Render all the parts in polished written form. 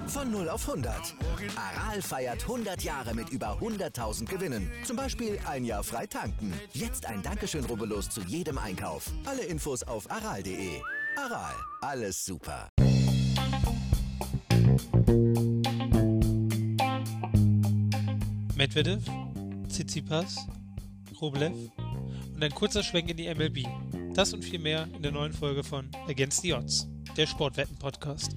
Von 0 auf 100. Aral feiert 100 Jahre mit über 100.000 Gewinnen. Zum Beispiel ein Jahr frei tanken. Jetzt ein Dankeschön, rubbellos zu jedem Einkauf. Alle Infos auf aral.de. Aral, alles super. Medvedev, Tsitsipas, Rublev und ein kurzer Schwenk in die MLB. Das und viel mehr in der neuen Folge von Against the Odds, der Sportwetten-Podcast.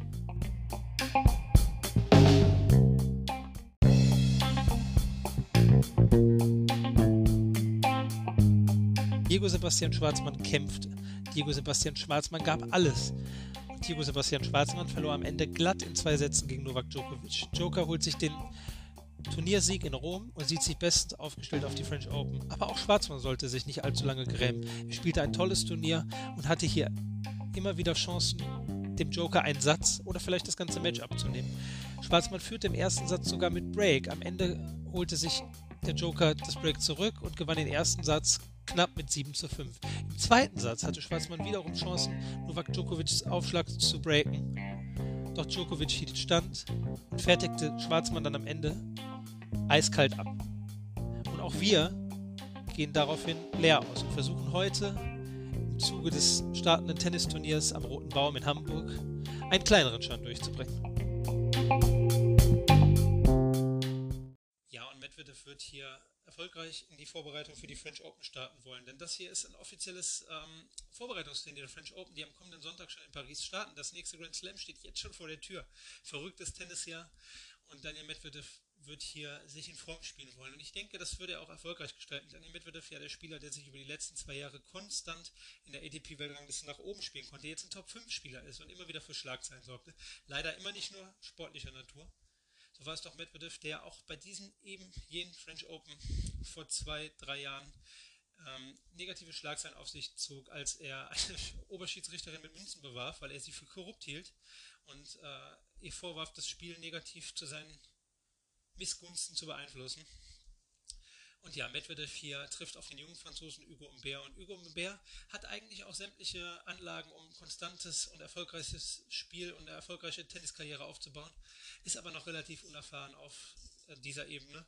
Diego Sebastian Schwartzmann kämpfte. Diego Sebastian Schwartzmann gab alles. Und Diego Sebastian Schwartzmann verlor am Ende glatt in 2 Sätzen gegen Novak Djokovic. Joker holt sich den Turniersieg in Rom und sieht sich bestens aufgestellt auf die French Open. Aber auch Schwartzmann sollte sich nicht allzu lange grämen. Er spielte ein tolles Turnier und hatte hier immer wieder Chancen, dem Joker einen Satz oder vielleicht das ganze Match abzunehmen. Schwartzmann führte im ersten Satz sogar mit Break. Am Ende holte sich der Joker das Break zurück und gewann den ersten Satz knapp mit 7:5. Im zweiten Satz hatte Schwartzmann wiederum Chancen, Novak Djokovics Aufschlag zu breaken. Doch Djokovic hielt Stand und fertigte Schwartzmann dann am Ende eiskalt ab. Und auch wir gehen daraufhin leer aus und versuchen heute im Zuge des startenden Tennisturniers am Roten Baum in Hamburg einen kleineren Stand durchzubringen. Ja, und Medvedev wird hier erfolgreich in die Vorbereitung für die French Open starten wollen, denn das hier ist ein offizielles Vorbereitungsturnier der French Open, die am kommenden Sonntag schon in Paris starten. Das nächste Grand Slam steht jetzt schon vor der Tür. Verrücktes Tennisjahr und Daniil Medvedev wird hier sich in Form spielen wollen. Und ich denke, das würde er auch erfolgreich gestalten. Daniil Medvedev, ja der Spieler, der sich über die letzten 2 Jahre konstant in der ATP-Weltrangliste nach oben spielen konnte, jetzt ein Top-5-Spieler ist und immer wieder für Schlagzeilen sorgte. Leider immer nicht nur sportlicher Natur. So war es doch Medvedev, der auch bei diesen jenen French Open vor 2-3 Jahren negative Schlagzeilen auf sich zog, als er eine Oberschiedsrichterin mit Münzen bewarf, weil er sie für korrupt hielt und ihr vorwarf, das Spiel negativ zu seinen Missgunsten zu beeinflussen. Und ja, Medvedev hier trifft auf den jungen Franzosen Hugo Humbert. Und Hugo Humbert hat eigentlich auch sämtliche Anlagen, um konstantes und erfolgreiches Spiel und eine erfolgreiche Tenniskarriere aufzubauen, ist aber noch relativ unerfahren auf dieser Ebene.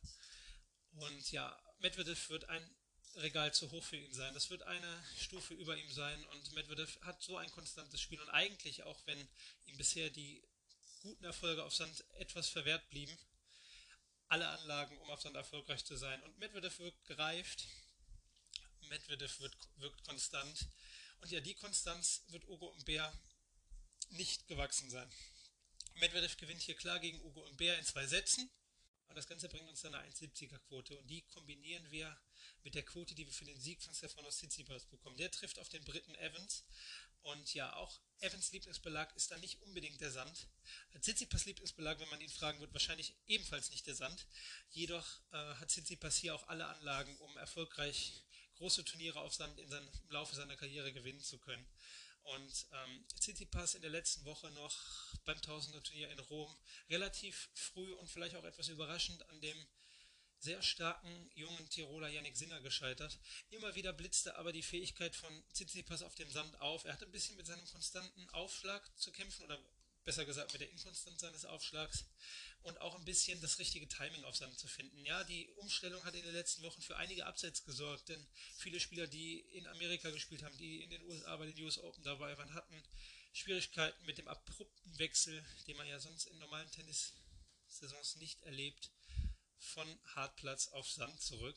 Und ja, Medvedev wird ein Regal zu hoch für ihn sein. Das wird eine Stufe über ihm sein. Und Medvedev hat so ein konstantes Spiel. Und eigentlich, auch wenn ihm bisher die guten Erfolge auf Sand etwas verwehrt blieben, alle Anlagen, um auf Sand erfolgreich zu sein. Und Medvedev wirkt gereift, Medvedev wirkt konstant. Und ja, die Konstanz wird Hugo Humbert nicht gewachsen sein. Medvedev gewinnt hier klar gegen Hugo Humbert in 2 Sätzen. Und das Ganze bringt uns dann eine 1,70er Quote. Und die kombinieren wir mit der Quote, die wir für den Sieg von Stefanos Tsitsipas bekommen. Der trifft auf den Briten Evans. Und ja, auch Evans Lieblingsbelag ist dann nicht unbedingt der Sand. Tsitsipas Lieblingsbelag, wenn man ihn fragen wird, wahrscheinlich ebenfalls nicht der Sand. Jedoch hat Tsitsipas hier auch alle Anlagen, um erfolgreich große Turniere auf Sand im Laufe seiner Karriere gewinnen zu können. Und Tsitsipas in der letzten Woche noch beim Tausender-Turnier in Rom relativ früh und vielleicht auch etwas überraschend an dem sehr starken jungen Tiroler Jannik Sinner gescheitert. Immer wieder blitzte aber die Fähigkeit von Tsitsipas auf dem Sand auf. Er hatte ein bisschen mit seinem konstanten Aufschlag zu kämpfen oder besser gesagt mit der Inkonstanz seines Aufschlags und auch ein bisschen das richtige Timing auf Sand zu finden. Ja, die Umstellung hat in den letzten Wochen für einige Upsets gesorgt, denn viele Spieler, die in Amerika gespielt haben, die in den USA bei den US Open dabei waren, hatten Schwierigkeiten mit dem abrupten Wechsel, den man ja sonst in normalen Tennissaisons nicht erlebt, von Hartplatz auf Sand zurück.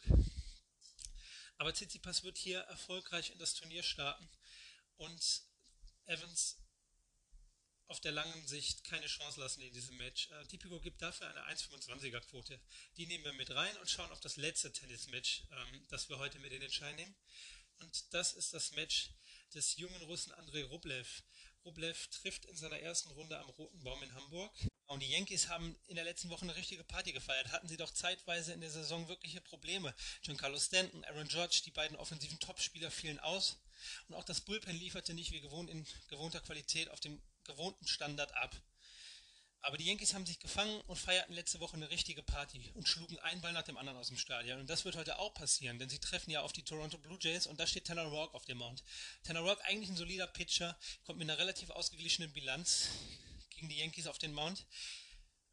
Aber Tsitsipas wird hier erfolgreich in das Turnier starten und Evans auf der langen Sicht keine Chance lassen in diesem Match. Tipico gibt dafür eine 1,25er Quote. Die nehmen wir mit rein und schauen auf das letzte Tennismatch, das wir heute mit in den Schein nehmen. Und das ist das Match des jungen Russen Andrei Rublev. Rublev trifft in seiner ersten Runde am Roten Baum in Hamburg. Und die Yankees haben in der letzten Woche eine richtige Party gefeiert. Hatten sie doch zeitweise in der Saison wirkliche Probleme. Giancarlo Stanton, Aaron Judge, die beiden offensiven Topspieler fielen aus. Und auch das Bullpen lieferte nicht wie gewohnt in gewohnter Qualität auf dem gewohnten Standard ab. Aber die Yankees haben sich gefangen und feierten letzte Woche eine richtige Party und schlugen einen Ball nach dem anderen aus dem Stadion. Und das wird heute auch passieren, denn sie treffen ja auf die Toronto Blue Jays und da steht Tanner Roark auf dem Mount. Tanner Roark, eigentlich ein solider Pitcher, kommt mit einer relativ ausgeglichenen Bilanz gegen die Yankees auf den Mount.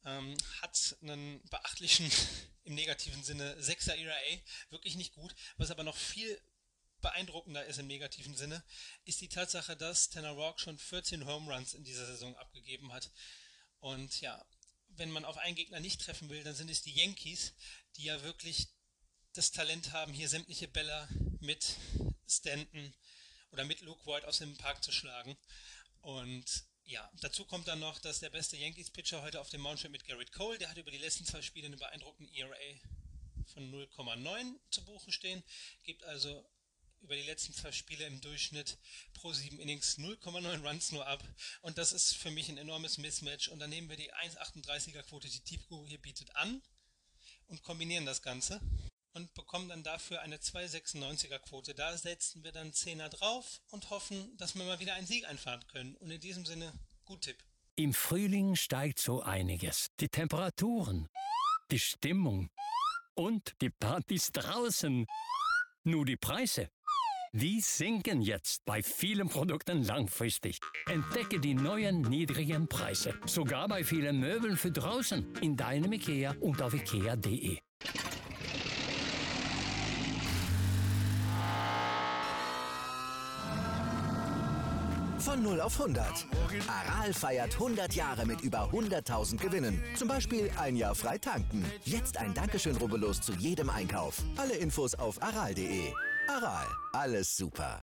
hat einen beachtlichen, im negativen Sinne, 6er ERA, wirklich nicht gut. Was aber noch viel beeindruckender ist im negativen Sinne, ist die Tatsache, dass Tanner Roark schon 14 Home Runs in dieser Saison abgegeben hat. Und ja, wenn man auf einen Gegner nicht treffen will, dann sind es die Yankees, die ja wirklich das Talent haben, hier sämtliche Bälle mit Stanton oder mit Luke Voit aus dem Park zu schlagen. Und ja, dazu kommt dann noch, dass der beste Yankees-Pitcher heute auf dem Mound steht mit Garrett Cole. Der hat über die letzten 2 Spiele einen beeindruckenden ERA von 0,9 zu Buche stehen, gibt also über die letzten 2 Spiele im Durchschnitt pro 7 Innings 0,9 Runs nur ab. Und das ist für mich ein enormes Mismatch. Und dann nehmen wir die 1,38er Quote, die Tipco hier bietet, an und kombinieren das Ganze und bekommen dann dafür eine 2,96er Quote. Da setzen wir dann 10er drauf und hoffen, dass wir mal wieder einen Sieg einfahren können. Und in diesem Sinne, gut Tipp. Im Frühling steigt so einiges. Die Temperaturen, die Stimmung und die Partys draußen. Nur die Preise, die sinken jetzt bei vielen Produkten langfristig. Entdecke die neuen niedrigen Preise. Sogar bei vielen Möbeln für draußen. In deinem IKEA und auf ikea.de. Von 0 auf 100. Aral feiert 100 Jahre mit über 100.000 Gewinnen. Zum Beispiel ein Jahr frei tanken. Jetzt ein Dankeschön, rubbellos zu jedem Einkauf. Alle Infos auf aral.de. Aral, alles super.